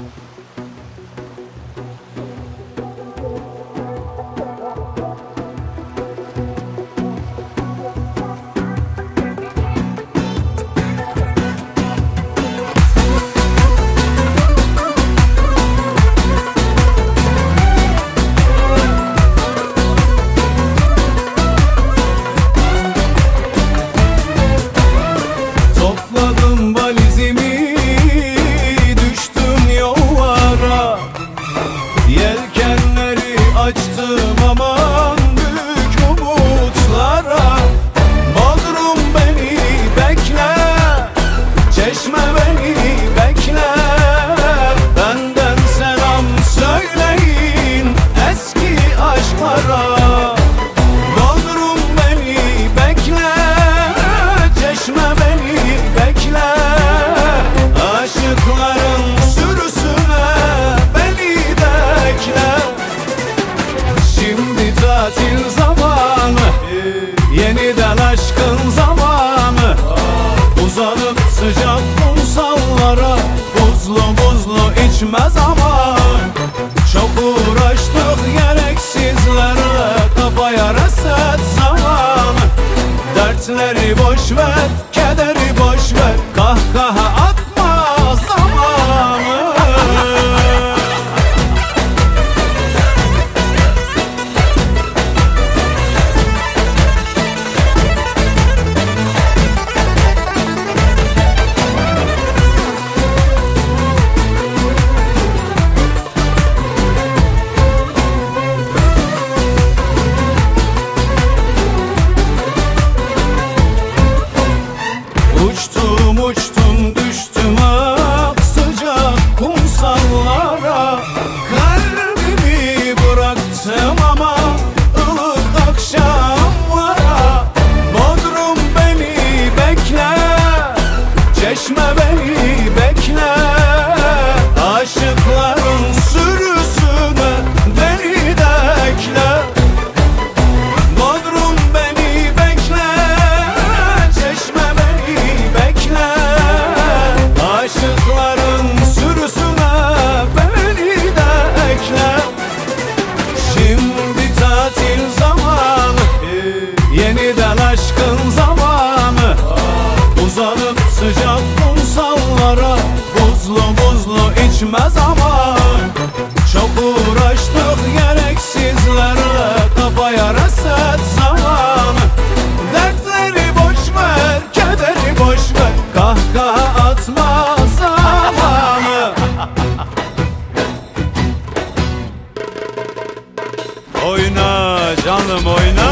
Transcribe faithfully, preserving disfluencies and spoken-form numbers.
Açtım aman büyük umutlara. Bodrum beni bekle, Çeşme beni bekle. Benden selam söyleyin eski aşklara. Bodrum beni bekle, Çeşme beni bekle. Aşıkların sürüsüne beni de ekle. Şimdi tatil zamanı, yeniden aşkın zamanı. Uzanıp sıcak kumsallara, buzlu buzlu içme zaman. Çok uğraştık gereksizlerle, kafaya reset zamanı. Dertleri boş ver, kederi boş ver, kahkaha atma zamanı. Uçtum uçtum düştüm ah sıcak kumsallara. Kalbimi bıraktım ama ılık akşamlara. Bodrum beni bekle, Çeşme beni bekle. Aşıkların sürüsüne beni de ekle. Bodrum beni bekle, Çeşme beni bekle. Aşıkların sürüsüne beni de ekle. Şimdi tatil zamanı, yeniden aşkın zamanı. Uzanıp sıcak kumsallara, buzlu buzlu içme zaman. Çok uğraştık gereksizlerle, kafaya reset zamanı. Dertleri boş ver, kederi boş ver, kahkaha atma zamanı. Oyna canım oyna.